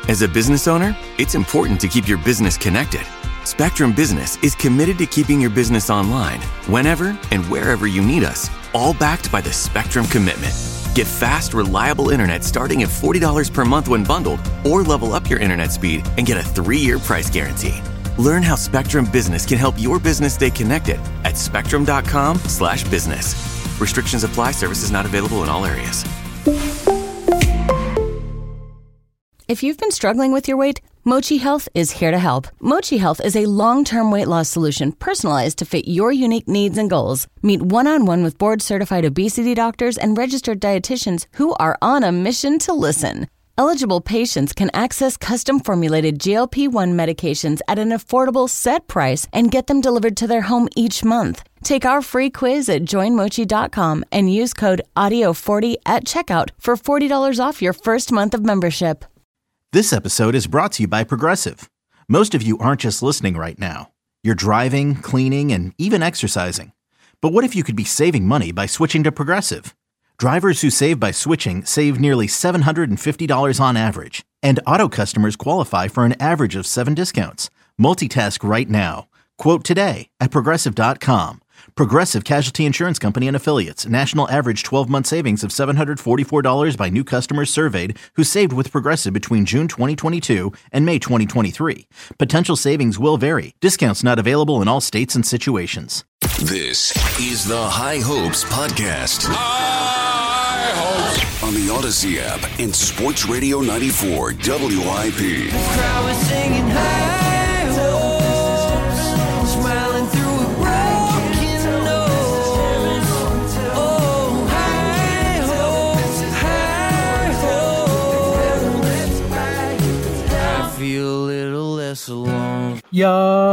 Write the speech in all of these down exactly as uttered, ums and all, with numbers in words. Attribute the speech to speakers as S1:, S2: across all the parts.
S1: As a business owner, it's important to keep your business connected. Spectrum Business is committed to keeping your business online whenever and wherever you need us, all backed by the Spectrum Commitment. Get fast, reliable internet starting at forty dollars per month when bundled, or level up your internet speed and get a three-year price guarantee. Learn how Spectrum Business can help your business stay connected at spectrum.com slash business. Restrictions apply. Services not available in all areas.
S2: If you've been struggling with your weight, Mochi Health is here to help. Mochi Health is a long-term weight loss solution personalized to fit your unique needs and goals. Meet one-on-one with board-certified obesity doctors and registered dietitians who are on a mission to listen. Eligible patients can access custom-formulated G L P one medications at an affordable set price and get them delivered to their home each month. Take our free quiz at join mochi dot com and use code audio forty at checkout for forty dollars off your first month of membership.
S3: This episode is brought to you by Progressive. Most of you aren't just listening right now. You're driving, cleaning, and even exercising. But what if you could be saving money by switching to Progressive? Drivers who save by switching save nearly seven hundred fifty dollars on average. And auto customers qualify for an average of seven discounts. Multitask right now. Quote today at progressive dot com. Progressive Casualty Insurance Company and Affiliates. National average twelve-month savings of seven hundred forty-four dollars by new customers surveyed who saved with Progressive between June twenty twenty-two and May twenty twenty-three. Potential savings will vary. Discounts not available in all states and situations.
S4: This is the High Hopes Podcast.
S5: High Hopes.
S4: On the Odyssey app and Sports Radio ninety-four W I P.
S6: The crowd was singing high hopes, smiling through a broken nose. Oh, high hopes, high hopes. I feel a little less alone.
S7: Yo,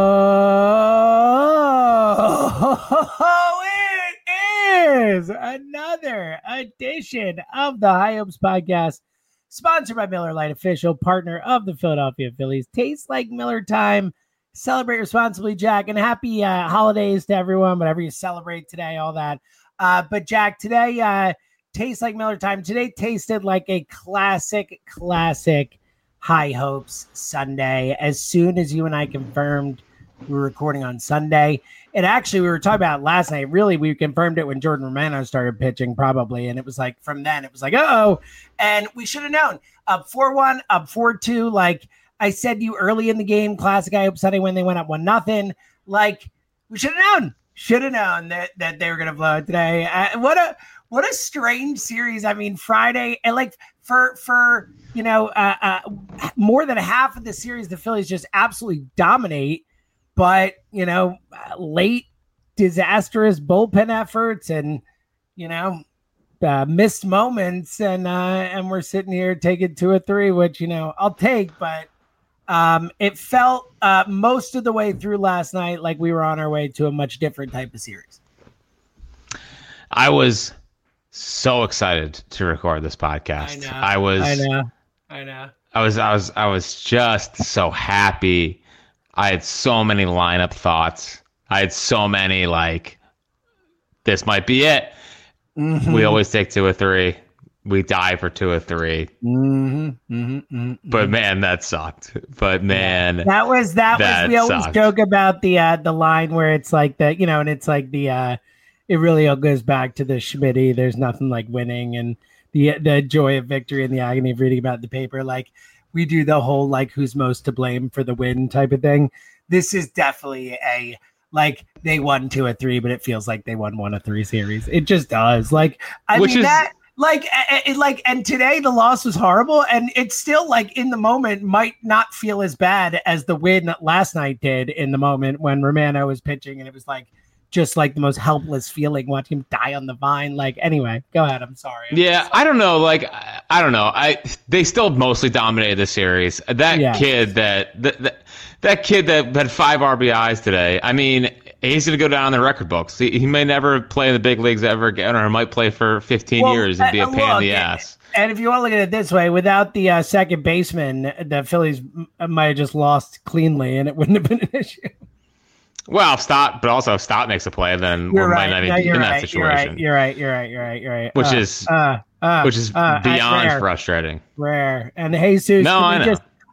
S7: it is another edition of the High Hopes Podcast, sponsored by Miller Lite, official partner of the Philadelphia Phillies. Tastes like Miller time. Celebrate responsibly, Jack, and happy uh, holidays to everyone, whatever you celebrate today, all that. Uh, but Jack, today uh, tastes like Miller time. Today tasted like a classic, classic High Hopes Sunday. As soon as you and I confirmed we were recording on Sunday, and actually we were talking about it last night. Really, we confirmed it when Jordan Romano started pitching, probably, and it was like from then it was like, uh-oh, and we should have known. Up four one, up four two. Like I said to you early in the game, classic High Hopes Sunday when they went up one nothing. Like we should have known, should have known that that they were going to blow it today. Uh, what a what a strange series. I mean, Friday, and like for for you know uh, uh, more than half of the series, the Phillies just absolutely dominate. But, you know, late disastrous bullpen efforts and, you know, uh, missed moments. And uh, and we're sitting here taking two or three, which, you know, I'll take. But um, it felt uh, most of the way through last night like we were on our way to a much different type of series.
S8: I was so excited to record this podcast.
S7: I know.
S8: I was.
S7: I know. I know.
S8: I was. I was. I was just so happy. I had so many lineup thoughts. I had so many, like, this might be it. Mm-hmm. We always take two or three. We die for two or three.
S7: Mm-hmm, mm-hmm, mm-hmm.
S8: But, man, that sucked. But, man.
S7: Yeah. That was, that, that was, we always
S8: sucked.
S7: joke about the uh, the line where it's like the, you know, and it's like the, uh, it really all goes back to the Schmitty. There's nothing like winning and the the joy of victory and the agony of reading about the paper. Like, we do the whole, like, who's most to blame for the win type of thing. This is definitely a, like, they won two or three, but it feels like they won one or three series. It just does. Like, I Which mean, is- that, like, it, like, and today the loss was horrible, and it's still, like, in the moment might not feel as bad as the win last night did in the moment when Romano was pitching, and it was, like, just like the most helpless feeling watching him die on the vine. Like, anyway, go ahead. I'm sorry. I'm
S8: yeah,
S7: sorry.
S8: I don't know. Like, I don't know. I they still mostly dominated the series. That yeah. kid that, that that that kid that had five R B Is today. I mean, he's going to go down in the record books. He, he may never play in the big leagues ever again, or might play for fifteen well, years and be a pain look, in the ass.
S7: And if you want to look at it this way, without the uh, second baseman, the Phillies might have just lost cleanly, and it wouldn't have been an issue.
S8: Well, Stott, but also if Stott makes a play, then we
S7: right.
S8: might not
S7: no,
S8: be in
S7: right.
S8: that situation.
S7: You're right. You're right. You're right. You're right. You're right.
S8: Which
S7: uh,
S8: is
S7: uh, uh,
S8: which is
S7: uh,
S8: beyond
S7: rare.
S8: frustrating.
S7: Rare. And Jesus,
S8: no, I know.
S7: Just,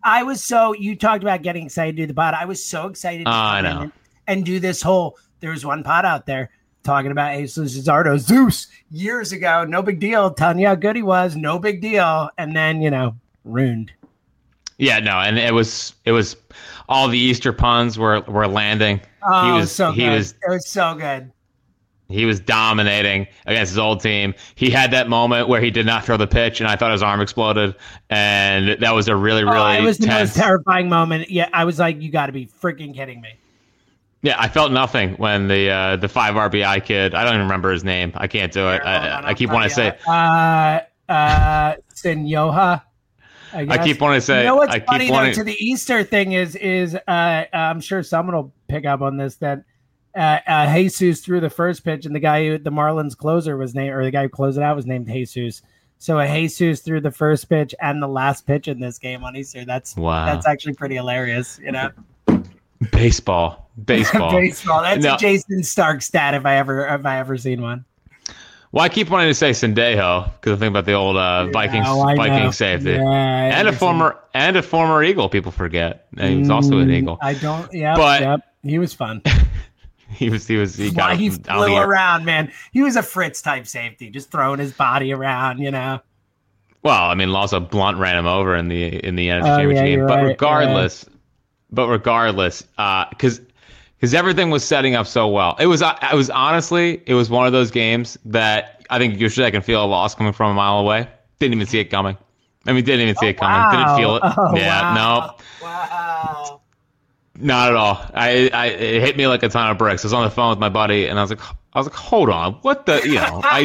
S7: I was so you talked about getting excited to do the pod. I was so excited to
S8: uh,
S7: come
S8: I know.
S7: in and, and do this whole. There was one pod out there talking about Jesus Luzardo, Zeus years ago. No big deal. Telling you how good he was. No big deal. And then you know, ruined.
S8: Yeah, no, and it was it was all the Easter puns were were landing.
S7: Oh,
S8: he was
S7: it was so
S8: he
S7: good.
S8: was
S7: It was so good.
S8: He was dominating against his old team. He had that moment where he did not throw the pitch, and I thought his arm exploded. And that was a really, really
S7: oh, it was
S8: tense.
S7: the most terrifying moment. Yeah, I was like, you got to be freaking kidding me.
S8: Yeah, I felt nothing when the uh, the five R B I kid, I don't even remember his name. I can't do it. I, I, I keep wanting to say.
S7: Uh, uh, Senyoha. I,
S8: I keep wanting to say.
S7: You know what's
S8: I keep
S7: funny,
S8: wanting...
S7: though, to the Easter thing is, is uh, I'm sure someone will pick up on this, that Uh, uh, Jesus threw the first pitch, and the guy who the Marlins closer was named, or the guy who closed it out was named Jesus. So a Jesus threw the first pitch and the last pitch in this game on Easter. That's
S8: wow.
S7: That's actually pretty hilarious, you know.
S8: Baseball, baseball,
S7: baseball. That's
S8: no.
S7: a Jason Stark stat if I ever if I ever seen one.
S8: Well, I keep wanting to say Sendejo because I think about the old uh, Vikings
S7: yeah,
S8: Viking safety,
S7: yeah,
S8: and a former and a former Eagle. People forget he was also an Eagle.
S7: I don't. Yeah,
S8: but
S7: yep, he was fun.
S8: He was, he was, he got
S7: he flew around, man. He was a Fritz type safety, just throwing his body around, you know.
S8: Well, I mean, also Blunt ran him over in the in the N F C
S7: oh,
S8: Championship
S7: yeah,
S8: game, but
S7: right,
S8: regardless, yeah. but regardless, because uh, because everything was setting up so well. It was, uh, it was honestly, it was one of those games that I think usually I can feel a loss coming from a mile away. Didn't even see it coming. I mean, didn't even see
S7: oh,
S8: it coming.
S7: Wow.
S8: Didn't feel it.
S7: Oh,
S8: yeah,
S7: wow.
S8: no.
S7: Wow.
S8: Not at all. I, I, it hit me like a ton of bricks. I was on the phone with my buddy, and I was like, I was like, hold on, what the, you know, I,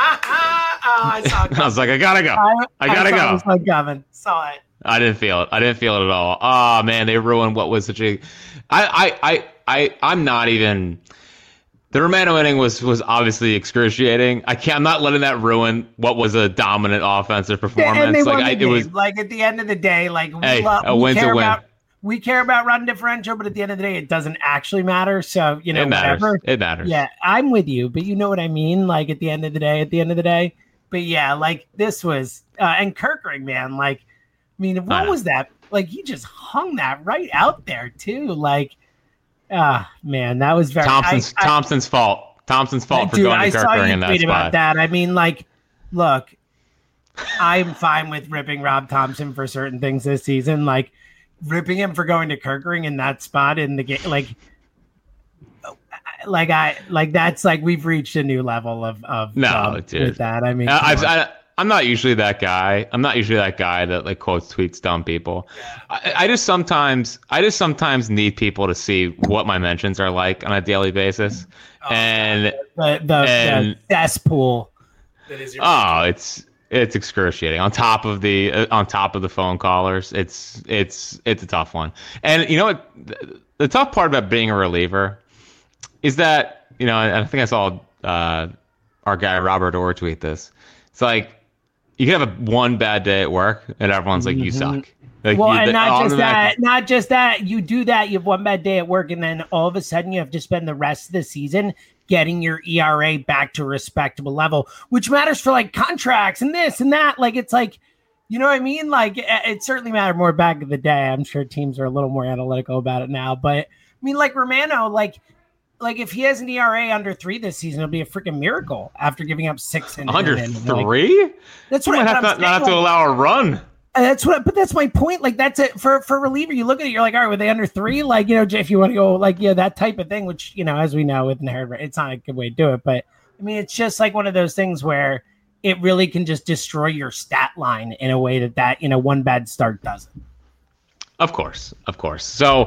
S7: oh, I, saw
S8: I was like, I gotta go, I, I gotta
S7: I
S8: go.
S7: Saw Gavin. Saw it.
S8: I didn't feel it. I didn't feel it at all. Oh man, they ruined what was such a. I, I, I, I I'm not even. The Romano inning was was obviously excruciating. I can't. I'm not letting that ruin what was a dominant offensive performance.
S7: And they
S8: like
S7: won
S8: I,
S7: the
S8: it was
S7: like at the end of the day, like we,
S8: hey,
S7: love,
S8: a
S7: we
S8: win's
S7: care
S8: a win.
S7: about. We care about run differential, but at the end of the day, it doesn't actually matter. So, you know,
S8: it matters.
S7: whatever.
S8: It matters.
S7: Yeah, I'm with you, but you know what I mean? Like at the end of the day, at the end of the day. But yeah, like this was, uh, and Kirkering, man, like, I mean, what was that? Like, he just hung that right out there, too. Like, ah, uh, man, that was very.
S8: Thompson's,
S7: I, I,
S8: Thompson's fault. Thompson's fault for
S7: dude,
S8: going to Kirkering in that
S7: tweet
S8: spot.
S7: About that. I mean, like, look, I'm fine with ripping Rob Thompson for certain things this season. Like, ripping him for going to Kirkering in that spot in the game, like, like I like that's like we've reached a new level of of
S8: no,
S7: um,
S8: dude.
S7: With that. I mean,
S8: I, I've, I, I'm not usually that guy. I'm not usually that guy that like quotes tweets dumb people. Yeah. I, I just sometimes I just sometimes need people to see what my mentions are like on a daily basis, oh, and
S7: the the,
S8: and,
S7: the cesspool. That is your
S8: oh, it's. It's excruciating. On top of the uh, on top of the phone callers, it's it's it's a tough one. And you know what? The, the tough part about being a reliever is that, you know, I think I saw uh, our guy Robert Orr tweet this. It's like you can have a one bad day at work, and everyone's like, mm-hmm. "You suck." Like,
S7: well,
S8: you,
S7: and not just
S8: automatic-
S7: that, not just that. You do that, you have one bad day at work, and then all of a sudden you have to spend the rest of the season getting your E R A back to a respectable level, which matters for like contracts and this and that. Like, it's like, you know what I mean? Like, it, it certainly mattered more back in the day. I'm sure teams are a little more analytical about it now, but I mean, like Romano, like, like if he has an E R A under three this season, it'll be a freaking miracle after giving up six in
S8: under
S7: in,
S8: three.
S7: Like, that's what
S8: you
S7: I
S8: might have, not, not have to allow a run.
S7: That's what, but that's my point. Like, that's it for, for reliever. You look at it, you're like, all right, were they under three? Like, you know, if you want to go like, yeah, that type of thing, which, you know, as we know with inherited, it's not a good way to do it. But I mean, it's just like one of those things where it really can just destroy your stat line in a way that that, you know, one bad start doesn't.
S8: Of course. Of course. So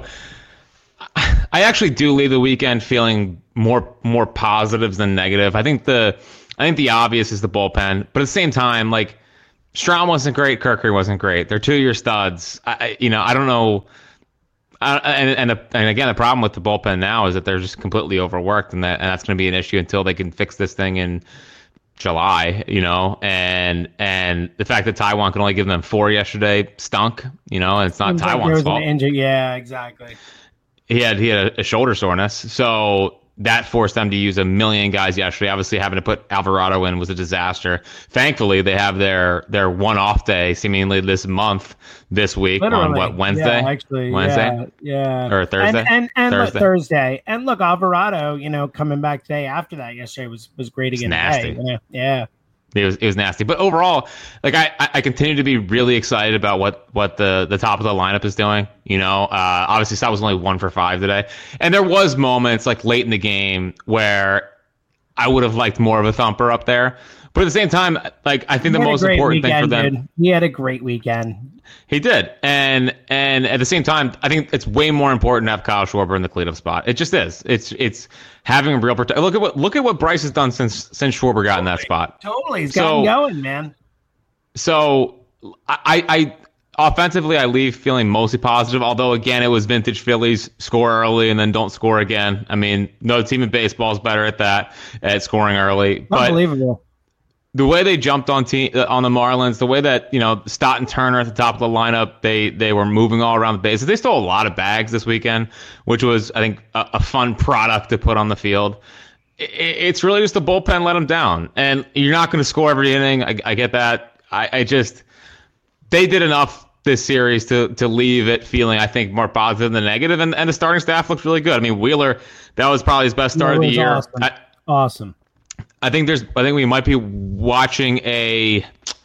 S8: I actually do leave the weekend feeling more, more positives than negative. I think the, I think the obvious is the bullpen, but at the same time, like, Strahm wasn't great. Kirkering wasn't great. They're two-year studs. I, you know, I don't know. I, and and, the, and again, the problem with the bullpen now is that they're just completely overworked, and that and that's going to be an issue until they can fix this thing in July. You know, and and the fact that Taijuan can only give them four yesterday stunk. You know, and it's not Taijuan's fault.
S7: Injury. Yeah, exactly.
S8: He had he had a, a shoulder soreness, so that forced them to use a million guys yesterday. Obviously, having to put Alvarado in was a disaster. Thankfully, they have their their one off day seemingly this month, this week Literally. on what Wednesday?
S7: Yeah, actually,
S8: Wednesday,
S7: yeah, yeah.
S8: or Thursday,
S7: and and, and
S8: Thursday.
S7: Look, Thursday. And look, Alvarado, you know, coming back today after that yesterday was was great again.
S8: Nasty,
S7: today, you know? yeah.
S8: It was it was nasty, but overall, like I, I continue to be really excited about what, what the, the top of the lineup is doing. You know, uh, obviously Sal was only one for five today, and there was moments like late in the game where I would have liked more of a thumper up there. But at the same time, like I think he the most important
S7: weekend,
S8: thing for them,
S7: dude. He had a great weekend.
S8: He did, and and at the same time, I think it's way more important to have Kyle Schwarber in the cleanup spot. It just is. It's it's having a real protection. Look at what look at what Bryce has done since since Schwarber got totally, in that spot.
S7: Totally, he's so, gotten going, man.
S8: So I, I offensively, I leave feeling mostly positive. Although again, it was vintage Phillies, score early and then don't score again. I mean, no team in baseball is better at that, at scoring early. But
S7: unbelievable.
S8: The way they jumped on team uh, on the Marlins, the way that, you know, Stott and Turner at the top of the lineup, they they were moving all around the bases. They stole a lot of bags this weekend, which was, I think, a, a fun product to put on the field. It, it's really just the bullpen let them down, and you're not going to score every inning. I, I get that. I, I just they did enough this series to to leave it feeling, I think, more positive than negative, and and the starting staff looked really good. I mean, Wheeler, that was probably his best start of the year.
S7: Awesome.
S8: I,
S7: awesome.
S8: I think there's. I think we might be watching a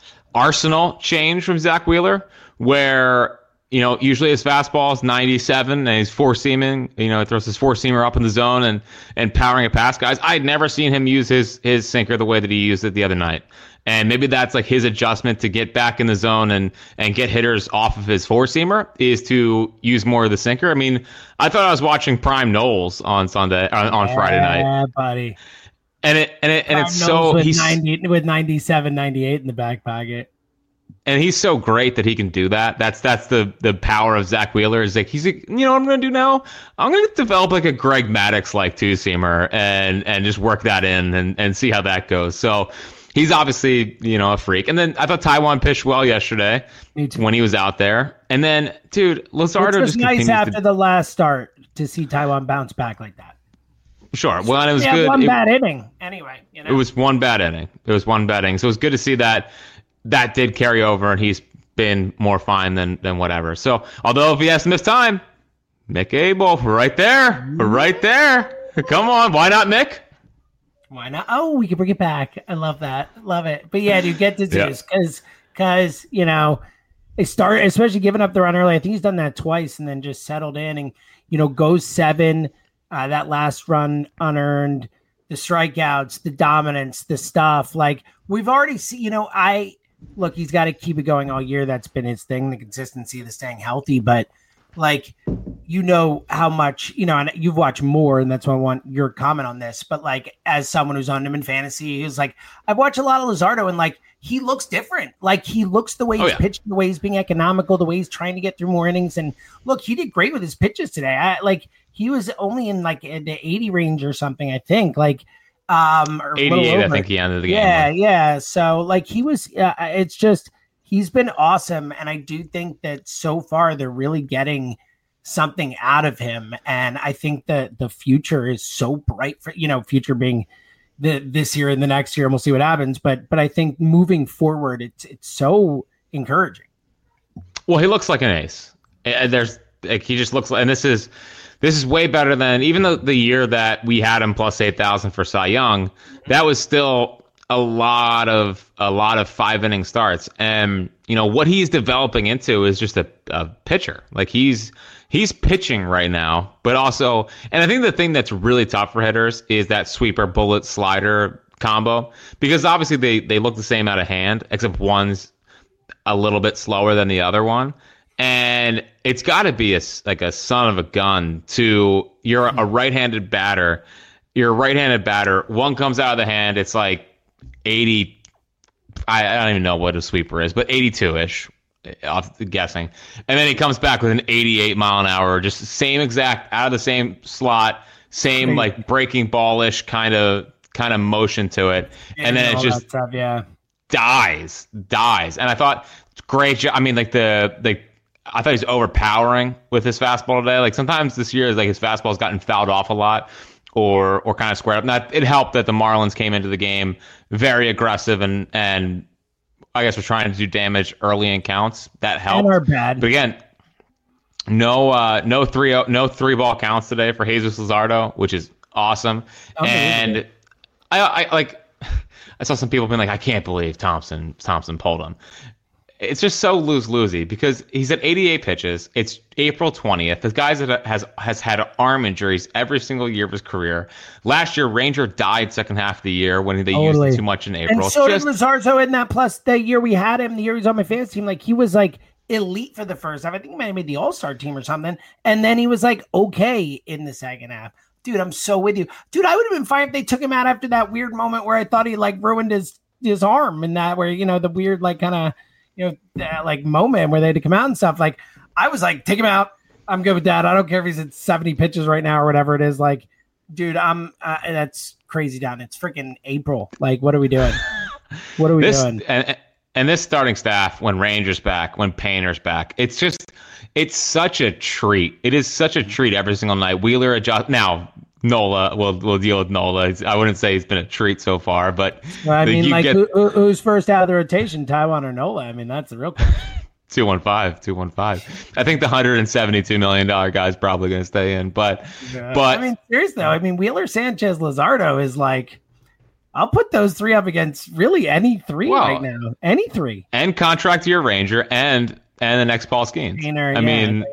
S8: arsenal change from Zach Wheeler, where, you know, usually his fastball is ninety-seven and he's four seaming. You know, he throws his four seamer up in the zone and and powering it past guys. I'd never seen him use his his sinker the way that he used it the other night, and maybe that's like his adjustment to get back in the zone and and get hitters off of his four seamer is to use more of the sinker. I mean, I thought I was watching Prime Knowles on Sunday on, on
S7: yeah,
S8: Friday night.
S7: Yeah, buddy.
S8: And it and it and it's so
S7: with
S8: he's
S7: ninety with ninety-seven, ninety-eight in the back pocket.
S8: And he's so great that he can do that. That's that's the the power of Zach Wheeler. Is like he's like, you know what I'm gonna do now? I'm gonna develop like a Greg Maddux like two seamer and and just work that in and, and see how that goes. So he's obviously, you know, a freak. And then I thought Taijuan pitched well yesterday when he was out there. And then, dude, Luzardo
S7: just
S8: just
S7: nice after
S8: to...
S7: the last start to see Taijuan bounce back like that.
S8: Sure. Well, and it was
S7: yeah,
S8: good.
S7: One
S8: it,
S7: bad inning, anyway. You know?
S8: It was one bad inning. It was one bad inning. So it was good to see that that did carry over, and he's been more fine than than whatever. So, although if he has to miss time, Mick Abel, right there, right there. Come on, why not Mick?
S7: Why not? Oh, we can bring it back. I love that. Love it. But yeah, dude, get to Zeus because because you know they start, especially giving up the run early. I think he's done that twice, and then just settled in and you know goes seven. Uh, that last run unearned, the strikeouts, the dominance, the stuff. Like we've already seen, you know, I look, he's got to keep it going all year. That's been his thing, the consistency, the staying healthy. But like, you know how much, you know, and you've watched more, and that's why I want your comment on this. But like, as someone who's on him in fantasy, he's like, I've watched a lot of Luzardo, and like, he looks different. Like he looks the way he's oh, yeah. pitching, the way he's being economical, the way he's trying to get through more innings. And look, he did great with his pitches today. I like. He was only in like the eighty range or something, I think. Like, um, or
S8: eighty-eight, I think he ended the game.
S7: Yeah, with. yeah. So, like, he was. Uh, it's just he's been awesome, and I do think that so far they're really getting something out of him, and I think that the future is so bright for you know, future being the this year and the next year, and we'll see what happens. But, but I think moving forward, it's it's so encouraging.
S8: Well, he looks like an ace. There's like he just looks like, and this is. This is way better than even the, the year that we had him plus eight thousand for Cy Young. That was still a lot of a lot of five inning starts, and you know what he's developing into is just a, a pitcher. Like he's he's pitching right now, but also, and I think the thing that's really tough for hitters is that sweeper bullet slider combo, because obviously they they look the same out of hand, except one's a little bit slower than the other one. And it's got to be a, like a son of a gun to you're a right-handed batter. You're a right-handed batter. One comes out of the hand. It's like eighty. I, I don't even know what a sweeper is, but eighty-two-ish, off guessing. And then he comes back with an eighty-eight mile an hour, just same exact out of the same slot, same like breaking ballish kind of kind of motion to it, yeah, and then it just
S7: stuff, yeah.
S8: dies, dies. And I thought great job. I mean, like the the. I thought he's overpowering with his fastball today. Like sometimes this year, like his fastball's gotten fouled off a lot. or or kind of squared up. Now, it helped that the Marlins came into the game very aggressive and and I guess we're trying to do damage early in counts. That helped.
S7: And are bad.
S8: But again, no uh, no three no three ball counts today for Jesus Luzardo, which is awesome. Amazing. And I, I like I saw some people being like, I can't believe Thompson Thompson pulled him. It's just so lose-losey because he's at eighty-eight pitches. It's April twentieth. This guy has has had arm injuries every single year of his career. Last year, Ranger died second half of the year when they totally. used too much in April.
S7: And so
S8: just,
S7: did Luzardo in that. Plus, the year we had him, the year he was on my fantasy team, like he was like elite for the first half. I think he might have made the All-Star team or something. And then he was like okay in the second half. Dude, I'm so with you. Dude, I would have been fine if they took him out after that weird moment where I thought he like ruined his his arm and that where, you know, the weird like kind of, you know, that like moment where they had to come out and stuff. Like, I was like, take him out. I'm good with that. I don't care if he's at seventy pitches right now or whatever it is. Like, dude, I'm uh, that's crazy down. It's freaking April. Like, what are we doing? What are we
S8: this,
S7: doing?
S8: And, and this starting staff, when Ranger's back, when Painter's back, it's just, it's such a treat. It is such a treat every single night. Wheeler adjust now. Nola, we'll we'll deal with Nola. I wouldn't say he's been a treat so far, but
S7: well, I mean, like, get, who, who's first out of the rotation, Taijuan or Nola? I mean, that's the real question.
S8: two one five, two one five. I think the one hundred seventy-two million dollars guy is probably going to stay in, but
S7: yeah.
S8: but
S7: I mean, seriously though, I mean, Wheeler, Sanchez, Luzardo is like, I'll put those three up against really any three well, right now, any three,
S8: and contract your Ranger and. And the next Paul Skeens.
S7: Painter,
S8: I
S7: yeah.
S8: mean,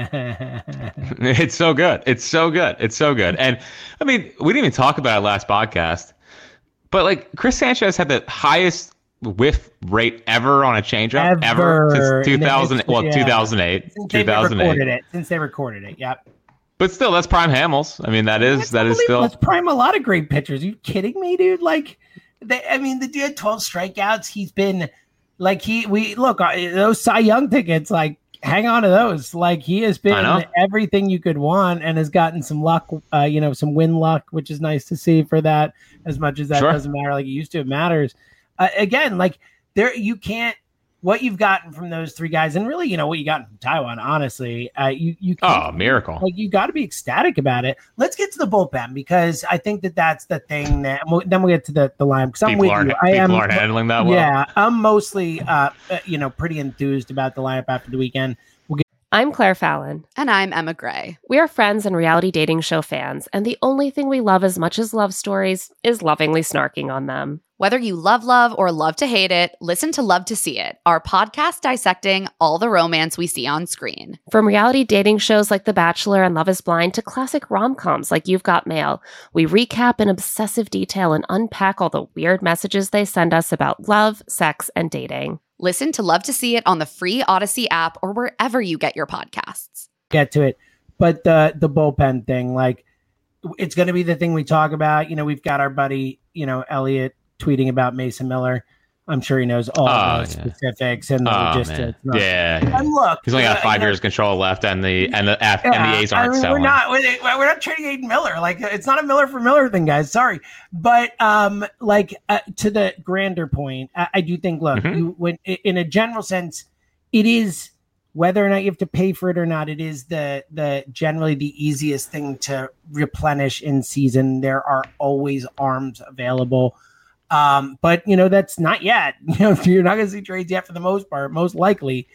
S8: it's so good. It's so good. It's so good. And I mean, we didn't even talk about it last podcast, but like Chris Sanchez had the highest whiff rate ever on a changeup ever, ever since two thousand. Well, yeah. two thousand eight.
S7: Since
S8: two thousand eight.
S7: They recorded it. Since they recorded it. Yep.
S8: But still, that's prime Hamels. I mean, that is that's that is still.
S7: That's prime a lot of great pitchers. Are you kidding me, dude? Like, they, I mean, the dude had twelve strikeouts. He's been. Like he, we look those Cy Young tickets. Like, hang on to those. Like, he has been everything you could want, and has gotten some luck. Uh, you know, some win luck, which is nice to see for that. As much as that sure. doesn't matter, like it used to, it matters. Uh, again, like there, you can't. What you've gotten from those three guys, and really, you know, what you got from Taijuan, honestly, uh, you you
S8: oh miracle.
S7: Like you got to be ecstatic about it. Let's get to the bullpen because I think that that's the thing that we'll, then we'll get to the the line because I'm
S8: people
S7: with
S8: aren't,
S7: you. I
S8: people
S7: am
S8: aren't handling that well.
S7: Yeah, I'm mostly uh, you know pretty enthused about the lineup after the weekend. We'll get-
S9: I'm Claire Fallon.
S10: And I'm Emma Gray.
S9: We are friends and reality dating show fans, and the only thing we love as much as love stories is lovingly snarking on them.
S10: Whether you love love or love to hate it, listen to Love to See It, our podcast dissecting all the romance we see on screen.
S9: From reality dating shows like The Bachelor and Love is Blind to classic rom-coms like You've Got Mail, we recap in obsessive detail and unpack all the weird messages they send us about love, sex, and dating.
S10: Listen to Love to See It on the free Odyssey app or wherever you get your podcasts.
S7: Get to it. But the, the bullpen thing, like, it's going to be the thing we talk about. You know, we've got our buddy, you know, Elliot, tweeting about Mason Miller. I'm sure he knows all
S8: oh,
S7: the
S8: yeah.
S7: specifics and the
S8: oh,
S7: logistics.
S8: No. Yeah, yeah.
S7: And look,
S8: he's only got
S7: uh,
S8: five
S7: you
S8: years
S7: know, control
S8: left, and the and the F,
S7: yeah,
S8: and the A's aren't
S7: I mean,
S8: selling.
S7: We're not we're not trading Aiden Miller. Like, it's not a Miller for Miller thing, guys. Sorry, but um, like uh, to the grander point, I, I do think. Look,
S8: mm-hmm.
S7: you, when in a general sense, it is whether or not you have to pay for it or not. It is the the generally the easiest thing to replenish in season. There are always arms available. Um, but you know, that's not yet, you know, you're not going to see trades yet for the most part, most likely.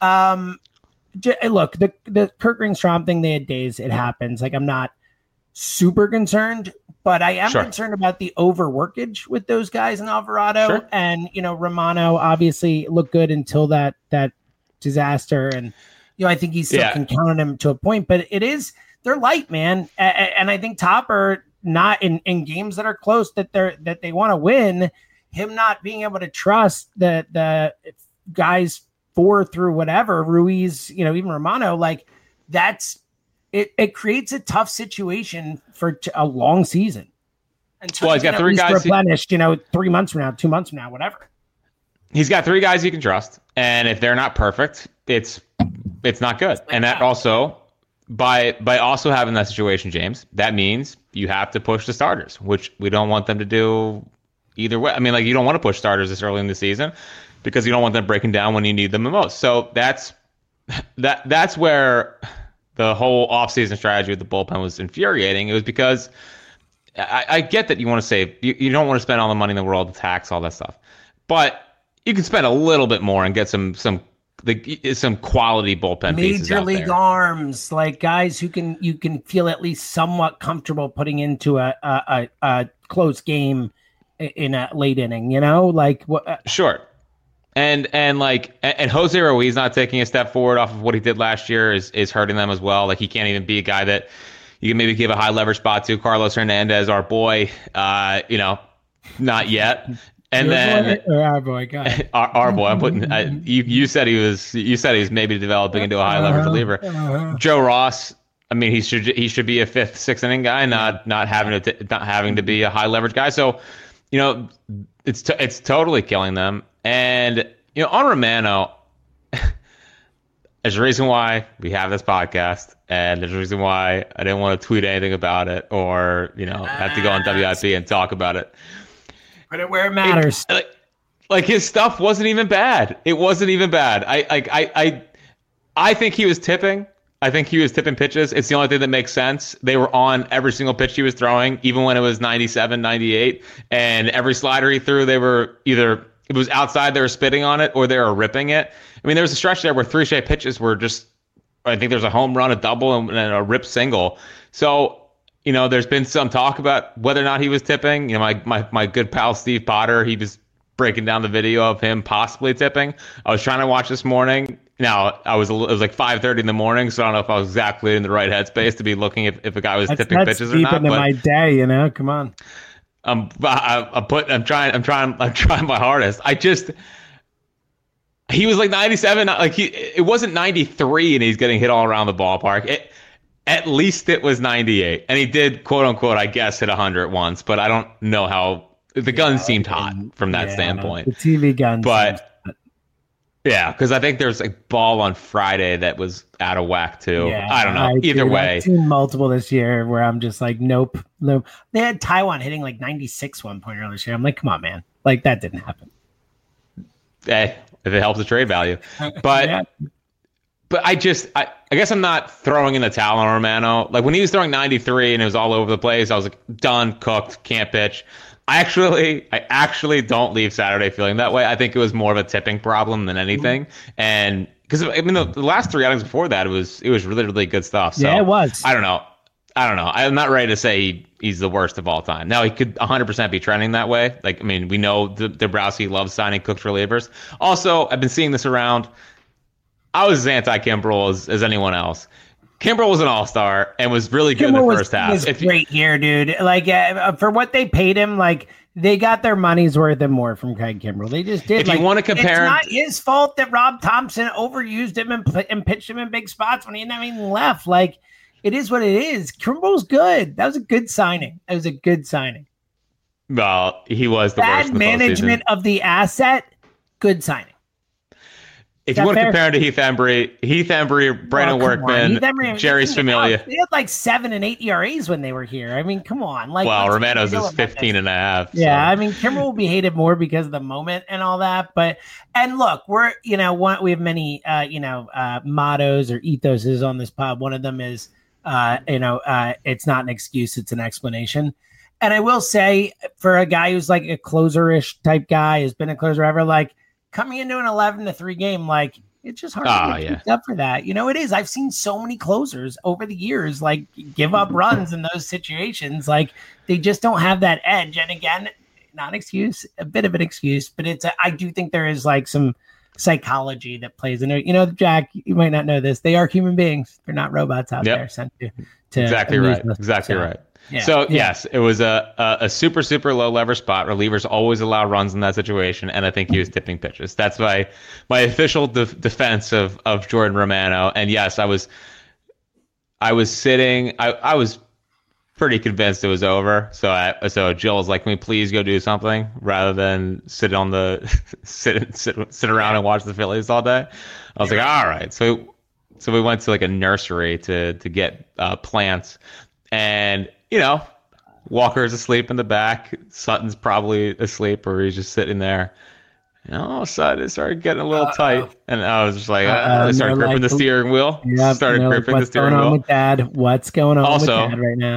S7: Um, j- look, the, the Kirk Ringstrom thing, they had days, it happens. Like, I'm not super concerned, but I am
S8: sure.
S7: concerned about the overworkage with those guys in Alvarado
S8: sure.
S7: and, you know, Romano obviously looked good until that, that disaster. And, you know, I think he still
S8: yeah.
S7: can count on him to a point, but it is, they're light, man. A- and I think Topper, not in, in games that are close that they're that they want to win, him not being able to trust the the guys four through whatever Ruiz, you know, even Romano, like that's it. It creates a tough situation for t- a long season. Until
S8: well, he's got three guys
S7: replenished, he, you know, three months from now, two months from now, whatever.
S8: He's got three guys he can trust, and if they're not perfect, it's it's not good, and that also. By by also having that situation, James, that means you have to push the starters, which we don't want them to do either way. I mean, like, you don't want to push starters this early in the season because you don't want them breaking down when you need them the most. So that's that that's where the whole offseason strategy with the bullpen was infuriating. It was because I, I get that you want to save. You, you don't want to spend all the money in the world to tax all that stuff, but you can spend a little bit more and get some some the some quality bullpen pieces
S7: Major
S8: out
S7: league
S8: there.
S7: arms, like guys who can you can feel at least somewhat comfortable putting into a a, a, a close game in a late inning. You know, like what?
S8: Sure. And and like and Jose Ruiz not taking a step forward off of what he did last year is is hurting them as well. Like he can't even be a guy that you can maybe give a high leverage spot to. Carlos Hernandez, our boy, uh, you know, not yet. And
S7: Your
S8: then
S7: boy or our boy, guy.
S8: our, our boy. I'm putting. I, you you said he was. You said he was maybe developing into a high leverage reliever. Uh-huh. Joe Ross. I mean, he should he should be a fifth, sixth inning guy, not not having to t- not having to be a high leverage guy. So, you know, it's t- it's totally killing them. And, you know, on Romano, there's a reason why we have this podcast, and there's a reason why I didn't want to tweet anything about it or, you know, have to go on W I P and talk about it.
S7: Put it where it matters.
S8: It, like, like his stuff wasn't even bad. It wasn't even bad. I like I I I think he was tipping. I think he was tipping pitches. It's the only thing that makes sense. They were on every single pitch he was throwing, even when it was ninety-seven, ninety-eight. And every slider he threw, they were either, it was outside, they were spitting on it, or they were ripping it. I mean, there was a stretch there where three straight pitches were just, I think there's a home run, a double, and, and a rip single. So, you know, there's been some talk about whether or not he was tipping. You know, my, my, my good pal Steve Potter, he was breaking down the video of him possibly tipping. I was trying to watch this morning. Now, I was, it was like five thirty in the morning, so I don't know if I was exactly in the right headspace to be looking if, if a guy was
S7: that's,
S8: tipping
S7: that's
S8: pitches
S7: deep
S8: or not.
S7: into
S8: But
S7: my day, you know, come on.
S8: I'm, I, I'm put, I'm trying, I'm trying, I'm trying my hardest. I just, he was like ninety-seven, like he, it wasn't ninety-three and he's getting hit all around the ballpark. It, at least it was ninety-eight. And he did, quote unquote, I guess, hit one hundred once, but I don't know how, the gun yeah, seemed hot from that yeah, standpoint.
S7: The T V gun.
S8: But, yeah, because I think there's a ball on Friday that was out of whack too. Yeah, I don't know. I, Either
S7: dude,
S8: way,
S7: I've seen multiple this year where I'm just like, nope, nope. They had Taiwan hitting like ninety-six one point earlier this year. I'm like, come on, man, like that didn't happen.
S8: Hey, if it helps the trade value, but yeah. but I just, I, I guess I'm not throwing in the towel on Romano. Like when he was throwing ninety-three and it was all over the place, I was like, done, cooked, can't pitch. I actually, I actually don't leave Saturday feeling that way. I think it was more of a tipping problem than anything, and because I mean the, the last three outings before that, it was it was really really good stuff. So,
S7: yeah, it was.
S8: I don't know. I don't know. I'm not ready to say he, he's the worst of all time. Now he could one hundred percent be trending that way. Like I mean, we know the Dombrowski loves signing cooked relievers. Also, I've been seeing this around. I was as anti-Kimbrel as, as anyone else. Kimbrel was an all-star and was really good Kimbrel in the first
S7: was,
S8: half.
S7: Was
S8: if
S7: great
S8: you,
S7: here, dude. Like uh, for what they paid him, like they got their money's worth and more from Craig Kimbrel. They just did.
S8: If
S7: like,
S8: you want to compare,
S7: it's not his fault that Rob Thompson overused him and, and pitched him in big spots when he didn't have anything left. Like it is what it is. Kimbrel's good. That was a good signing. That was a good signing.
S8: Well, he was the
S7: bad
S8: worst in the
S7: management
S8: postseason.
S7: Of the asset. Good signing.
S8: If you want to compare him to Heath Embry, Heath Embry, Brandon oh, Workman, Embry, Jerry's Familia.
S7: They had like seven and eight E R As when they were here. I mean, come on. Like,
S8: well, Romano's is fifteen and a half. So.
S7: Yeah, I mean, Kimbrel will be hated more because of the moment and all that. But, and look, we're, you know, one, we have many, uh, you know, uh, mottos or ethoses on this pod. One of them is, uh, you know, uh, it's not an excuse, it's an explanation. And I will say, for a guy who's like a closer-ish type guy, has been a closer ever, like, coming into an eleven to three game, like it's just hard
S8: oh,
S7: to
S8: get
S7: yeah. up for that. You know, it is. I've seen so many closers over the years, like give up runs in those situations. Like they just don't have that edge. And again, not an excuse, a bit of an excuse, but it's, a, I do think there is like some psychology that plays in it. You know, Jack, you might not know this. They are human beings. They're not robots out
S8: yep.
S7: there sent to, to
S8: exactly right. Us. Exactly so. right. Yeah, so, yeah. yes, it was a, a, a super, super low lever spot. Relievers always allow runs in that situation, and I think he was tipping pitches. That's my my official de- defense of, of Jordan Romano. And, yes, I was I was sitting – I I was pretty convinced it was over. So I, so Jill was like, can we please go do something rather than sit on the – sit sit sit around and watch the Phillies all day? I was like, all right. So so we went to, like, a nursery to, to get uh, plants, and – you know, Walker's asleep in the back. Sutton's probably asleep, or he's just sitting there. And all of a sudden, it started getting a little uh, tight, and I was just like, uh, uh, I started gripping like, the steering wheel.
S7: Yep,
S8: started
S7: you know,
S8: gripping the steering
S7: what's going
S8: wheel.
S7: on with Dad? What's going on
S8: also,
S7: with Dad right now?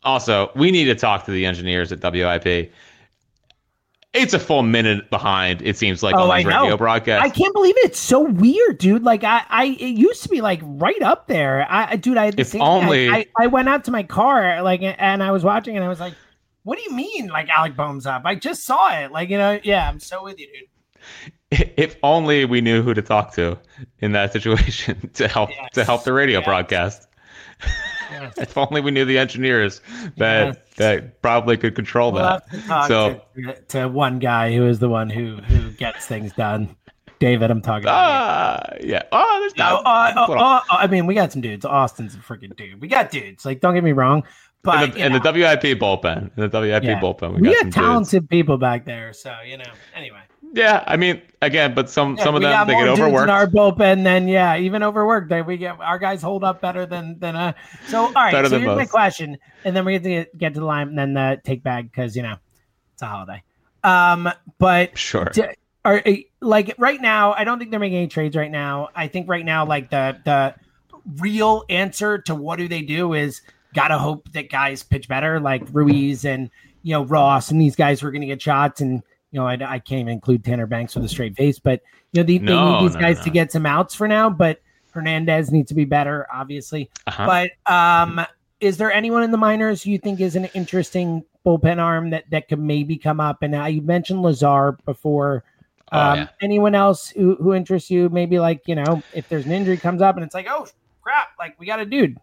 S8: Also, we need to talk to the engineers at W I P. It's a full minute behind, it seems like,
S7: oh,
S8: on the radio broadcast.
S7: I can't believe it. It's so weird, dude. Like, I, I it used to be, like, right up there. I, Dude, I had the
S8: if
S7: same
S8: only...
S7: I, I went out to my car, like, and I was watching, and I was like, what do you mean, like, Alec Boehm's up? I just saw it. Like, you know, yeah, I'm so with you, dude.
S8: If only we knew who to talk to in that situation to help
S7: yes.
S8: to help the radio yes. broadcast. Yes. If only we knew the engineers that yes. that probably could control
S7: we'll
S8: that.
S7: Have to talk
S8: so
S7: to, to one guy who is the one who who gets things done. David, I'm talking about.
S8: Ah, yeah. Oh, there's
S7: no, uh, uh, uh, I mean, we got some dudes. Austin's a freaking dude. We got dudes. Like, don't get me wrong. But
S8: in the, in the W I P bullpen, in the W I P yeah. bullpen, we,
S7: we
S8: got
S7: got talented dudes. people back there. So you know, anyway.
S8: Yeah, I mean, again, but some yeah, some of them they get overworked.
S7: In our bullpen, then yeah, even overworked, they we get our guys hold up better than than uh. So all right, better so here's most. my question, and then we get to get, get to the line, and then the take bag because you know it's a holiday. Um, but
S8: sure.
S7: Do, are like right now, I don't think they're making any trades right now. I think right now, like the the real answer to what do they do is gotta hope that guys pitch better, like Ruiz and you know Ross and these guys who are going to get shots and. You know, I, I can't even include Tanner Banks with a straight face, but you know, they, no, they need these no, guys no. to get some outs for now. But Hernandez needs to be better, obviously. Uh-huh. But um, is there anyone in the minors you think is an interesting bullpen arm that, that could maybe come up? And uh, you mentioned Lazar before. Um, oh, yeah. Anyone else who, who interests you? Maybe like, you know, if there's an injury comes up and it's like, oh, crap, like we got a dude.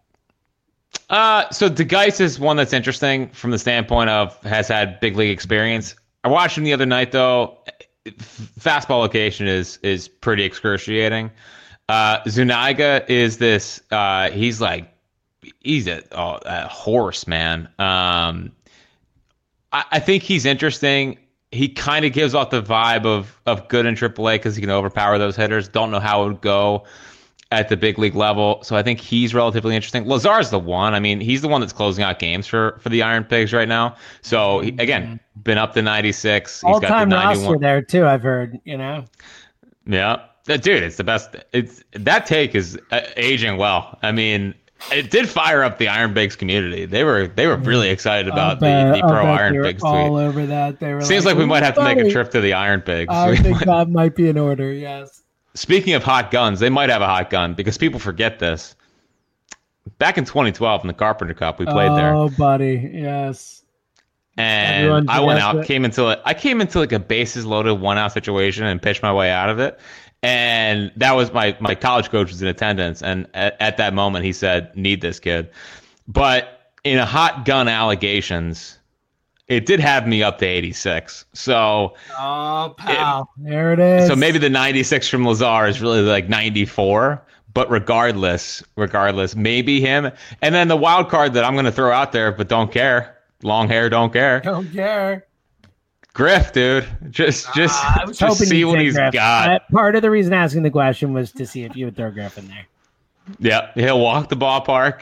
S8: Uh, so DeGeis is one that's interesting from the standpoint of has had big league experience. I watched him the other night, though. Fastball location is is pretty excruciating. Uh, Zuniga is this. Uh, he's like, he's a, oh, a horse, man. Um, I, I think he's interesting. He kind of gives off the vibe of of good in triple A because he can overpower those hitters. Don't know how it would go at the big league level. So I think he's relatively interesting. Lazar's the one. I mean, he's the one that's closing out games for, for the Iron Pigs right now. So, he, again, been up to ninety-six. He's
S7: All-time got the ninety-one. Roster there, too, I've heard, you know?
S8: Yeah. Dude, it's the best. It's That take is uh, aging well. I mean, it did fire up the Iron Pigs community. They were they were really excited about bet, the, the pro Iron Pigs tweet.
S7: All over that. They were
S8: Seems like, like we might have funny. to make a trip to the Iron Pigs.
S7: I think that might be in order, yes.
S8: Speaking of hot guns, they might have a hot gun because people forget this. Back in twenty twelve in the Carpenter Cup, we played
S7: oh,
S8: there.
S7: Oh, buddy, yes.
S8: And Everyone I went out, it. came into I came into like a bases loaded one out situation and pitched my way out of it. And that was my my college coach was in attendance, and at, at that moment he said, "Need this kid." But in a hot gun allegations, it did have me up to eighty-six. So,
S7: oh, pal, it, there it is.
S8: So maybe the ninety-six from Lazar is really like ninety-four. But regardless, regardless, maybe him. And then the wild card that I'm going to throw out there, but don't care. Long hair, don't care.
S7: Don't care.
S8: Griff, dude. Just, just, uh, I was just see what he's
S7: Griff.
S8: got.
S7: Uh, part of the reason asking the question was to see if you would throw Griff in there.
S8: Yeah, he'll walk the ballpark.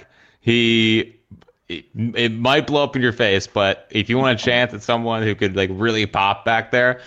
S8: He. It, it might blow up in your face, but if you want a chance at someone who could like really pop back there,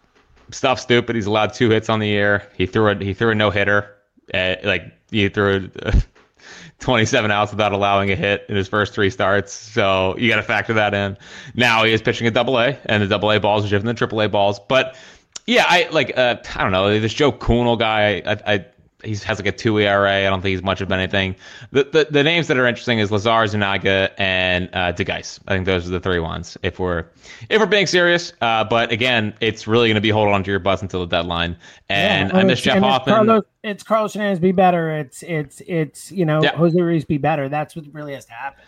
S8: stuff stupid. He's allowed two hits on the year. He threw a he threw a no hitter. Uh, like he threw uh, twenty-seven outs without allowing a hit in his first three starts. So you got to factor that in. Now he is pitching a double A, and the double A balls are different than triple A balls. But yeah, I like uh, I don't know, this Joe Kunal guy. I. I He has like a two E R A. I don't think he's much of anything. The the, the names that are interesting is Lazar, Zuniga, and uh, DeGeis. I think those are the three ones. If we're if we're being serious, uh, but again, it's really going to be holding on to your butts until the deadline. And yeah, I miss Jeff Hoffman.
S7: It's Carlos, it's Carlos Hernandez be better. It's it's it's you know yeah. Jose Ruiz be better. That's what really has to happen.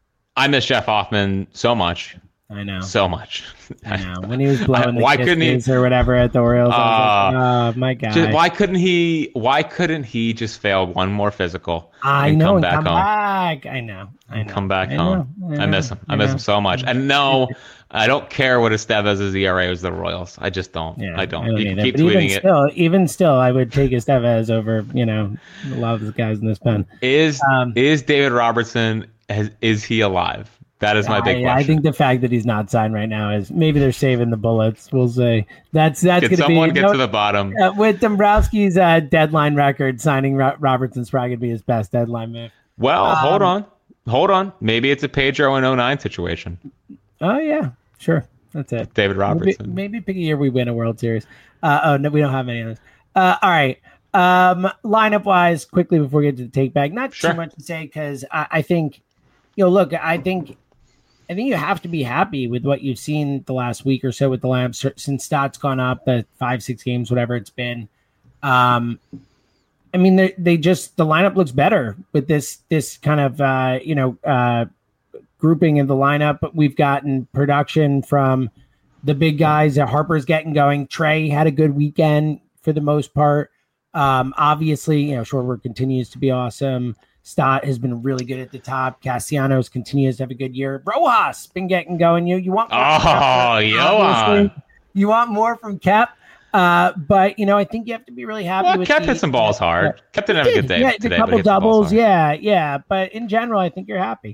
S8: I miss Jeff Hoffman so much.
S7: I know
S8: so much.
S7: I know when he was blowing the
S8: why couldn't he
S7: or whatever at the Orioles.
S8: Uh,
S7: I was like, oh my god!
S8: Just, why couldn't he? Why couldn't he just fail one more physical?
S7: I
S8: and
S7: know.
S8: Come
S7: and
S8: back
S7: come
S8: home.
S7: Back. I know. I know.
S8: Come back
S7: I
S8: home.
S7: Know, I, know,
S8: I miss him. I,
S7: I
S8: miss
S7: know.
S8: him so much. And no, I don't care what Estevez's E R A was. The Royals. I just don't.
S7: Yeah,
S8: I don't.
S7: I don't
S8: you can keep
S7: but
S8: tweeting
S7: even
S8: it.
S7: Still, even still, I would take Estevez over. You know, a lot of the guys in this pen.
S8: Is
S7: um,
S8: is David Robertson? Has, is he alive? That is my big
S7: I,
S8: question.
S7: I think the fact that he's not signed right now is maybe they're saving the bullets. We'll say that's that's going to be.
S8: Someone get
S7: you know,
S8: to the bottom
S7: uh, with Dombrowski's uh, deadline record. Signing Ro- Robertson's probably going to be his best deadline move.
S8: Well,
S7: um,
S8: hold on. hold on. Maybe it's a Pedro in oh nine situation.
S7: Oh, yeah. Sure. That's it.
S8: David Robertson.
S7: Maybe, maybe pick a year we win a World Series. Uh, oh, no, we don't have any of those. Uh, all right. Um, lineup wise, quickly before we get to the take back, not sure. too much to say because I, I think, you know, look, I think, I think you have to be happy with what you've seen the last week or so with the lineup since Stott's gone up the five, six games, whatever it's been. Um, I mean, they, they just the lineup looks better with this this kind of uh, you know uh, grouping in the lineup. But we've gotten production from the big guys that Harper's getting going. Trey had a good weekend for the most part. Um, obviously, you know, Schwarber continues to be awesome. Stott has been really good at the top. Castellanos continues to have a good year. Rojas been getting going. You you want more
S8: oh, yo,
S7: you want more from Kep. Uh, but you know, I think you have to be really happy.
S8: Well,
S7: with
S8: Kep
S7: the,
S8: hit some balls hard.
S7: Yeah.
S8: Kep didn't have a good day
S7: yeah,
S8: today.
S7: A couple doubles, yeah, yeah. But in general, I think you're happy.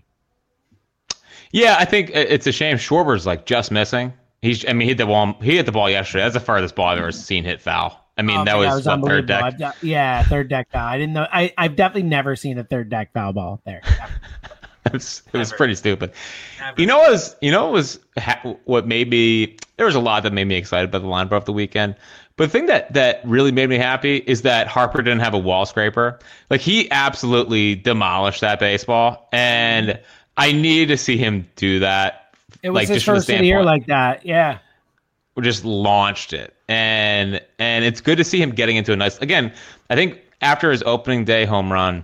S8: Yeah, I think it's a shame. Schwarber's like just missing. He's, I mean, he hit the ball. He hit the ball yesterday. That's the farthest ball I've ever seen hit foul. I mean, oh, that, was,
S7: that was
S8: what, third deck.
S7: I've, yeah, third deck foul. I didn't know. I, I've definitely never seen a third deck foul ball there.
S8: it was, it was pretty stupid. Never. You know what was, you know what was what made me, there was a lot that made me excited about the lineup of the weekend. But the thing that, that really made me happy is that Harper didn't have a wall scraper. Like, he absolutely demolished that baseball. And I needed to see him do that.
S7: It was
S8: like,
S7: his
S8: just
S7: first of the year like that. Yeah.
S8: We just launched it. And and it's good to see him getting into a nice... Again, I think after his opening day home run,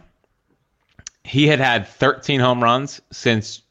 S8: he had had thirteen home runs since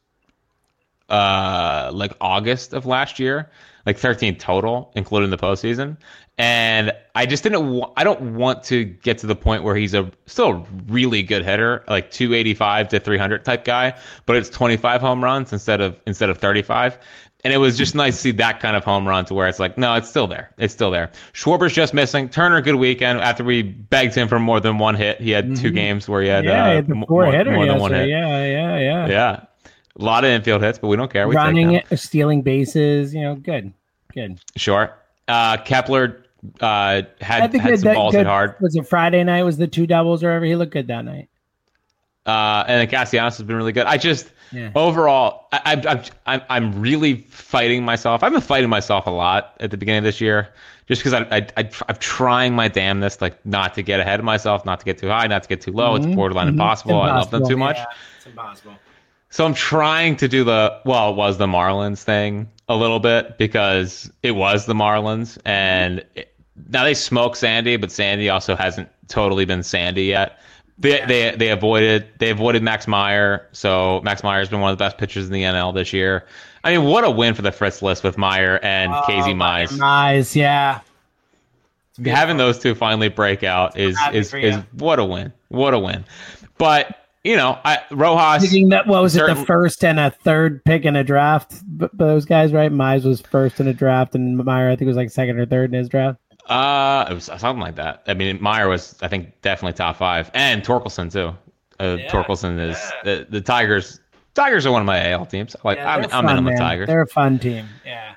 S8: uh, like August of last year. Like thirteen total, including the postseason. And I just didn't... wa- I don't want to get to the point where he's a still a really good hitter, like two eighty-five to three hundred type guy, but it's twenty-five home runs instead of instead of thirty-five. And it was just nice to see that kind of home run to where it's like, no, it's still there. It's still there. Schwarber's just missing. Turner, good weekend. After we begged him for more than one hit, he had mm-hmm. two games where he had,
S7: yeah,
S8: uh,
S7: he had the four
S8: more,
S7: hitter
S8: more than one hit.
S7: Yeah, yeah, yeah.
S8: Yeah. A lot of infield hits, but we don't care. We
S7: Running
S8: take
S7: it, stealing bases, you know, good. Good.
S8: Sure. Uh, Kepler uh, had,
S7: I think
S8: had some
S7: that,
S8: balls
S7: good,
S8: hit hard.
S7: Was it Friday night? Was the two doubles or whatever? He looked good that night.
S8: Uh, and Castellanos has been really good. I just... Yeah. Overall, I, I, I, I'm really fighting myself. I've been fighting myself a lot at the beginning of this year, just because I, I, I, I'm trying my damnedest, like not to get ahead of myself, not to get too high, not to get too low. Mm-hmm. It's borderline mm-hmm. impossible. impossible. I love them too much.
S7: Yeah, it's impossible.
S8: So I'm trying to do the, well, it was the Marlins thing a little bit because it was the Marlins, and it, now they smoke Sandy, but Sandy also hasn't totally been Sandy yet. They, yeah. they they avoided they avoided Max Meyer, so Max Meyer has been one of the best pitchers in the N L this year. I mean, what a win for the Fritz list with Meyer and oh, Casey Mize.
S7: Mize, yeah.
S8: Having those two finally break out is is, is what a win, what a win. But you know, I, Rojas.
S7: Thinking that what was certain, it the first and a third pick in a draft? But those guys, right? Mize was first in a draft, and Meyer I think was like second or third in his draft.
S8: Uh, it was something like that. I mean, Meyer was, I think, definitely top five, and Torkelson too. Uh, yeah, Torkelson is yeah. the, the Tigers. Tigers are one of my A L teams. Like yeah, I'm, I'm fun, in on the Tigers.
S7: They're a fun team. Yeah.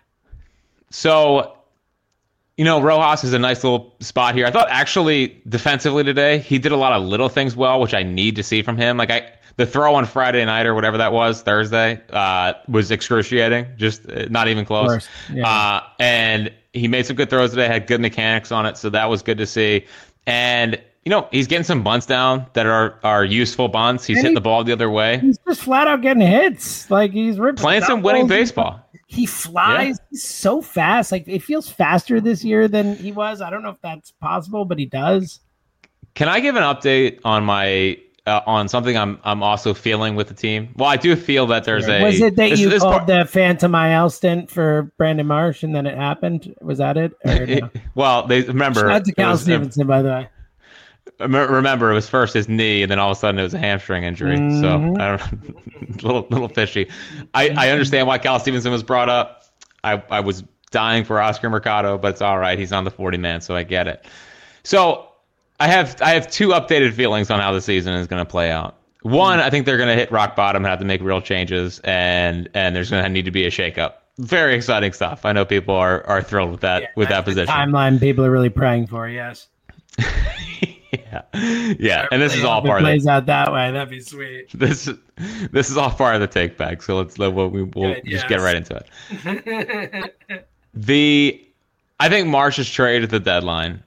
S8: So, you know, Rojas is a nice little spot here. I thought actually defensively today he did a lot of little things well, which I need to see from him. Like I, the throw on Friday night or whatever that was Thursday uh, was excruciating. Just uh, not even close. Yeah. Uh, and he made some good throws today, had good mechanics on it, so that was good to see. And, you know, he's getting some bunts down that are, are useful bunts. He's and hitting he, the ball the other way.
S7: He's just flat out getting hits. Like, he's ripping
S8: playing some winning baseball.
S7: He flies. Yeah. He's so fast. Like, it feels faster this year than he was. I don't know if that's possible, but he does.
S8: Can I give an update on my... Uh, on something I'm I'm also feeling with the team? Well, I do feel that there's a...
S7: Was it that
S8: this,
S7: you
S8: this
S7: called
S8: part,
S7: the Phantom I L stint for Brandon Marsh and then it happened? Was that it? Or no?
S8: Well, they remember...
S7: Shout out to Cal Stevenson, by the way.
S8: Remember, it was first his knee, and then all of a sudden it was a hamstring injury. Mm-hmm. So, I don't little little fishy. I, I understand why Cal Stevenson was brought up. I, I was dying for Oscar Mercado, but it's all right. He's on the forty-man, so I get it. So... I have I have two updated feelings on how the season is going to play out. One, I think they're going to hit rock bottom and have to make real changes, and and there's going to need to be a shakeup. Very exciting stuff. I know people are, are thrilled with that yeah, with that position.
S7: Timeline people are really praying for. Yes.
S8: yeah. yeah, yeah. And this is all part of it.
S7: Plays out that way. That'd be sweet.
S8: This this is all part of the take back. So let's let we'll, we'll Good, just yes. get right into it. the I think Marsh is traded at the deadline,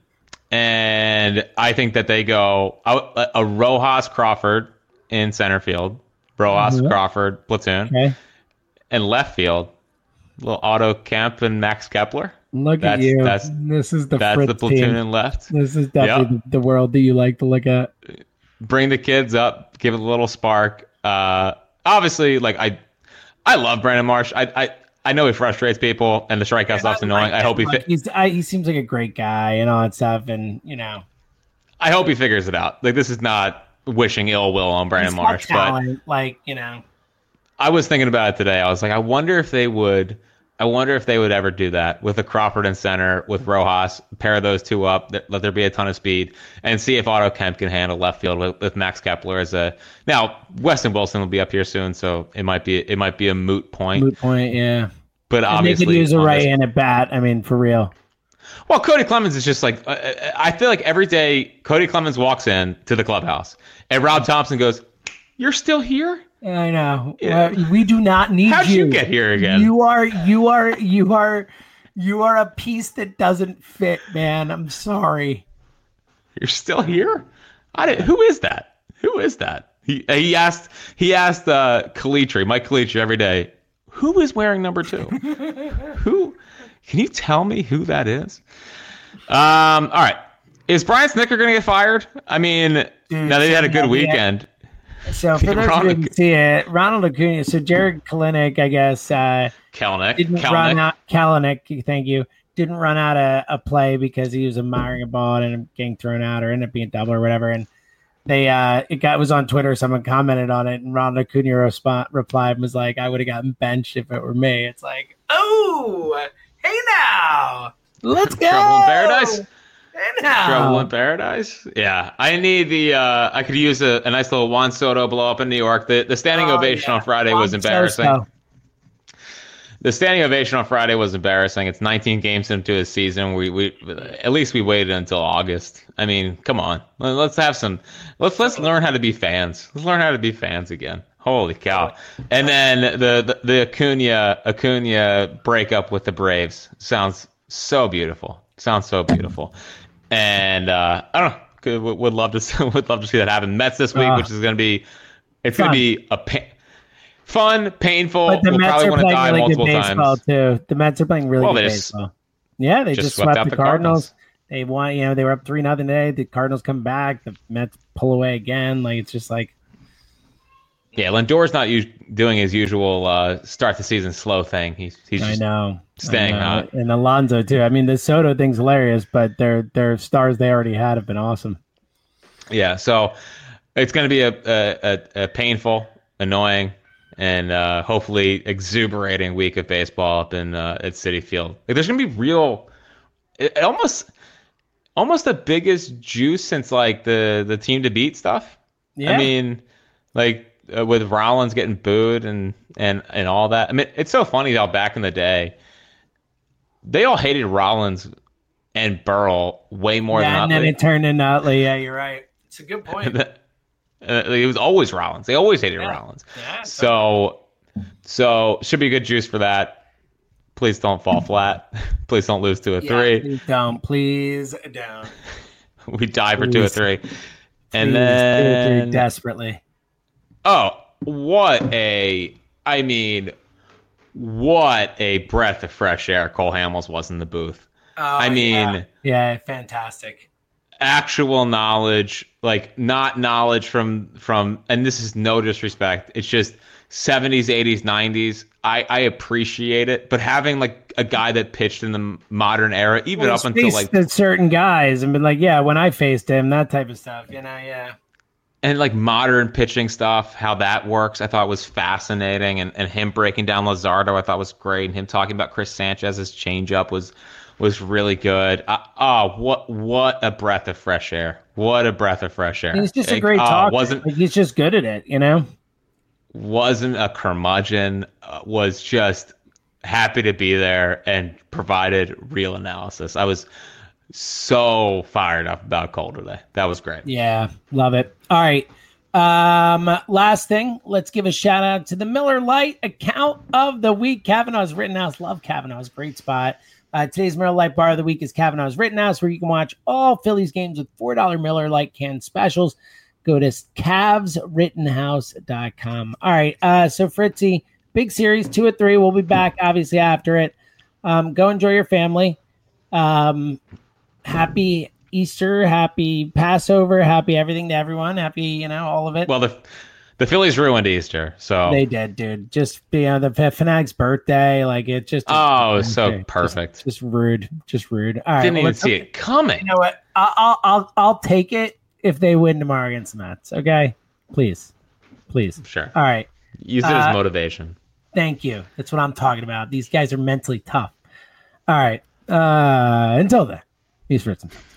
S8: and I think that they go a, a Rojas Crawford in center field, Rojas mm-hmm. Crawford platoon, okay. and left field, little Otto Kemp and Max Kepler.
S7: Look that's, at you. That's, this is the
S8: that's
S7: Fritz
S8: the platoon
S7: team.
S8: and left.
S7: This is definitely yep. the, the world that you like to look at.
S8: Bring the kids up, give it a little spark. Uh, obviously, like I, I love Brandon Marsh. I, I, I know he frustrates people, and the strikeout yeah, stuff's annoying. Like I hope he. Fi-
S7: he's, I, he seems like a great guy and all that stuff, and you know.
S8: I hope he figures it out. Like this is not wishing ill will on Brandon
S7: he's
S8: Marsh,
S7: talent, but like you know.
S8: I was thinking about it today. I was like, I wonder if they would. I wonder if they would ever do that with a Crawford in center, with Rojas, pair those two up, let there be a ton of speed, and see if Otto Kemp can handle left field with, with Max Kepler as a. Now, Weston Wilson will be up here soon, so it might be it might be a moot point.
S7: Moot point, yeah.
S8: But and obviously,
S7: they could use a right-handed bat. I mean, for real.
S8: Well, Cody Clemens is just like I feel like every day Cody Clemens walks in to the clubhouse, and Rob Thompson goes, "You're still here."
S7: I know. Yeah. Well, we do not need
S8: How'd
S7: you.
S8: you get here again?
S7: You are, you are, you are, you are a piece that doesn't fit, man. I'm sorry.
S8: You're still here? I didn't, who is that? Who is that? He he asked he asked uh, Calitri, Mike Calitri every day, who is wearing number two? Who? Can you tell me who that is? Um. All right. Is Brian Snitker going to get fired? I mean, Dude, now they had a good weekend.
S7: Yeah. So for those who didn't see it, Ronald Acuna, so Jared Kalenic, I guess, uh,
S8: Kalenic,
S7: didn't
S8: Kalenic.
S7: run out. Kalenic, thank you, didn't run out a, a play because he was admiring a ball and ended up getting thrown out or ended up being double or whatever. And they, uh, it got was on Twitter. Someone commented on it, and Ronald Acuna resp- replied and was like, "I would have gotten benched if it were me." It's like, oh, hey now, let's go.
S8: Trouble in paradise.
S7: Now.
S8: Trouble in paradise. Yeah, I need the. Uh, I could use a, a nice little Juan Soto blow up in New York. The the standing oh, ovation yeah. on Friday Juan was embarrassing. Soto. The standing ovation on Friday was embarrassing. It's nineteen games into a season. We we at least we waited until August. I mean, come on. Let's have some. Let's let's learn how to be fans. Let's learn how to be fans again. Holy cow! And then the the, the Acuna Acuna breakup with the Braves sounds so beautiful. Sounds so beautiful. And uh, I don't know. Could, would love to would love to see that happen. Mets this week, uh, which is going to be it's going to be a pa- fun, painful.
S7: But the
S8: we'll
S7: Mets
S8: probably
S7: are
S8: want to die
S7: really
S8: multiple
S7: good baseball
S8: times.
S7: Too. The Mets are playing really
S8: well,
S7: good
S8: just,
S7: baseball. Yeah, they just,
S8: just
S7: swept,
S8: swept
S7: the
S8: the
S7: Cardinals.
S8: Cardinals.
S7: They won. You know, they were up three nothing today. The Cardinals come back. The Mets pull away again. Like it's just like.
S8: Yeah, Lindor's not us- doing his usual uh, start the season slow thing. He's he's just
S7: I know.
S8: staying
S7: I know.
S8: hot.
S7: And Alonso too. I mean, the Soto thing's hilarious, but their their stars they already had have been awesome.
S8: Yeah, so it's going to be a, a, a painful, annoying, and uh, hopefully exuberating week of baseball up in uh, at Citi Field. Like, there's going to be real, it, it almost almost the biggest juice since like the the team to beat stuff.
S7: Yeah.
S8: I mean, like. Uh, with Rollins getting booed and, and, and all that. I mean, it's so funny how back in the day, they all hated Rollins and Burrell way more
S7: yeah,
S8: than
S7: and
S8: Utley.
S7: then it turned into Utley. Yeah, you're right. It's a good point.
S8: uh, it was always Rollins. They always hated
S7: yeah.
S8: Rollins.
S7: Yeah,
S8: so, so should be good juice for that. Please don't fall flat. Please don't lose to a
S7: yeah,
S8: three.
S7: Please don't. Please don't.
S8: We die for two or three.
S7: Please,
S8: and then
S7: two or three desperately.
S8: Oh, what a, I mean, what a breath of fresh air Cole Hamels was in the booth.
S7: Oh,
S8: I mean,
S7: yeah. yeah, fantastic.
S8: Actual knowledge, like not knowledge from, from, and this is no disrespect. It's just seventies, eighties, nineties. I, I appreciate it, but having like a guy that pitched in the modern era, even
S7: well,
S8: up until like
S7: certain guys and been like, yeah, when I faced him, that type of stuff, you know, yeah.
S8: And like modern pitching stuff, how that works, I thought was fascinating. And, and him breaking down Luzardo, I thought was great. And him talking about Chris Sanchez's changeup was was really good. Uh, oh, what what a breath of fresh air! What a breath of fresh air!
S7: He's just
S8: like,
S7: a great
S8: uh,
S7: talker.
S8: Wasn't
S7: like, he's just good at it, you know.
S8: Wasn't a curmudgeon. Uh, was just happy to be there and provided real analysis. I was so fired up about Cole today. That was great.
S7: Yeah, love it. All right. Um, last thing, let's give a shout out to the Miller Lite account of the week. Kavanaugh's Rittenhouse. Love Kavanaugh's. Great spot. Uh, today's Miller Lite bar of the week is Kavanaugh's Rittenhouse, where you can watch all Phillies games with four dollars Miller Lite can specials. Go to Cavs Rittenhouse dot com. All right. Uh, so Fritzy, big series, two or three. We'll be back obviously after it. Um, go enjoy your family. Um, happy Easter, happy Passover, happy everything to everyone, happy, you know, all of it.
S8: Well, the the Phillies ruined Easter, so
S7: they did, dude. Just you know, the Fanatics' birthday, like it just
S8: oh, so perfect.
S7: Just, just rude, just rude. All right,
S8: didn't
S7: well,
S8: even see it coming.
S7: You know what? I'll I'll I'll take it if they win tomorrow against the Mets. Okay, please, please.
S8: Sure.
S7: All right.
S8: Use it uh, as motivation.
S7: Thank you. That's what I'm talking about. These guys are mentally tough. All right. Uh, until then, peace, Fritz.